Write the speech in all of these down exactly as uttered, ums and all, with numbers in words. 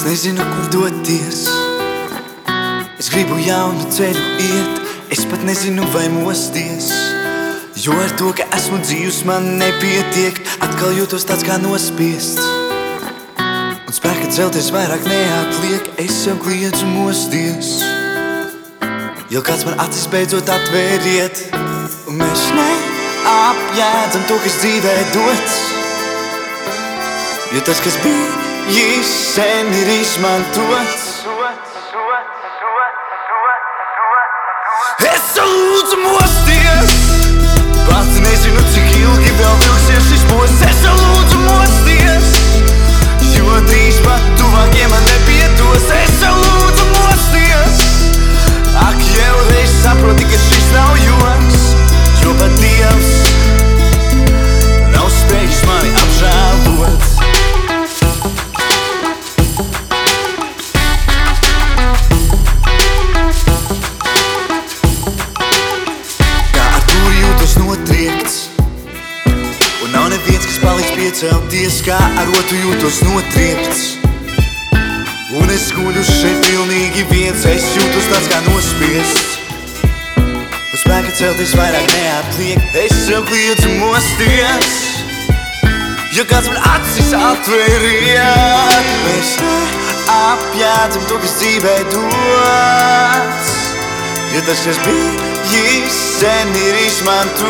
Es nezinu, kur doties. Es gribu jaunu ceļu iet. Es pat nezinu, vai mosties. Jo ar to, ka esmu dzīvs, man nepietiek. Atkal jūtos tāds kā nospiests. Un spēka celties vairāk neatliek. Es jau kliedzu mosties. Jo kāds man acis beidzot atvēriet. Un mēs neapjēdzam to, kas dzīvē dots. Jo tas, kas bijis, sen ir izmantots. Es lūdzu mosties. Pats nezinu, cik ilgi vēl vilksies šis posts. Es lūdzu mosties. Jo drīz pat tuvākie man nepiedos. Es lūdzu mosties. Ak, jau reiz saproti, ka šis nav joks. Jo pat Dievs nav spējis mani apžēlot. Notriekts. Un nav neviens, kas paliks piecelties. Kā ar otru jūtos notriekts. Un es guļu šeit pilnīgi viens. Es jūtos tāds kā nospiests. Un spēka celties vairāk neatliek. Es jau kliedzu mosties. Jo kāds man acis atvēriet. Mēs neapjēdzam to, kas dzīvē dots. Jo tas, kas bijis, sen ir izmantots.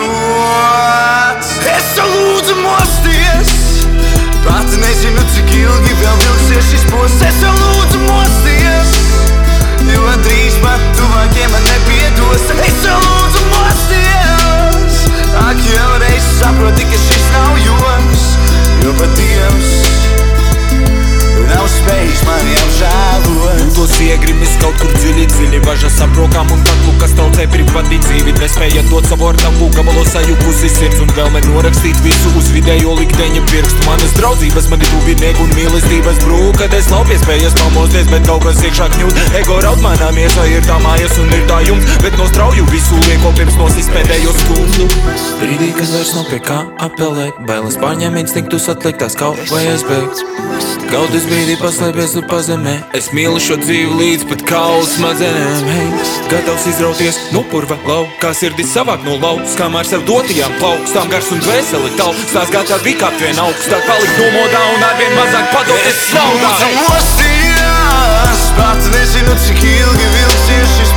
Es lūdzu mosties. Pats nezinu, cik ilgi vēl vilksies šis posts. Es lūdzu mosties. Jo drīz pat tuvākie man nepiedos. Es lūdzu mosties. Ak, jau reiz saproti, ka šis nav joks. Jo pat Dievs nav spējis mani apžēlot. Jūtos iegrimis kaut kur dziļi, dziļi važas aprokām un kaklu, kas traucē privadīt dzīvi. Nespēja dot savu ar tavu gabalo sajukusi sirds un vēlme norakstīt visu uz vidējo likteņa pirkstu. Manas draudzības, mani tuvinieki un mīlestības brūk, kad es nav piespējies pamosties, bet kaut kas iekšā kņūt. Ego raud manā miesā, ir tā mājas un ir tā jums, bet no strauju visu lieko pirms nosis pēdējo skundu. Brīdī, kad vairs nav pie kā apelēt, bailes pārņem instinktus atliktās kaut vai aizbēgt. Gaudas brīdī paslēpies tu pazemē. Es mīlu šo dzīvi līdz pat kaulu smadzenēm. Hei, gatavs izrauties no purva laukā, sirdis savāk no lauks, kamēr sev dotajām plaukstām gars un dvēseli tavu. Stās gatā vikāpt vien augstāk, palikt nomodā un arvien mazāk padoties naudā. Es lūdzu mosties. Pats nezinu, cik ilgi vilksies šis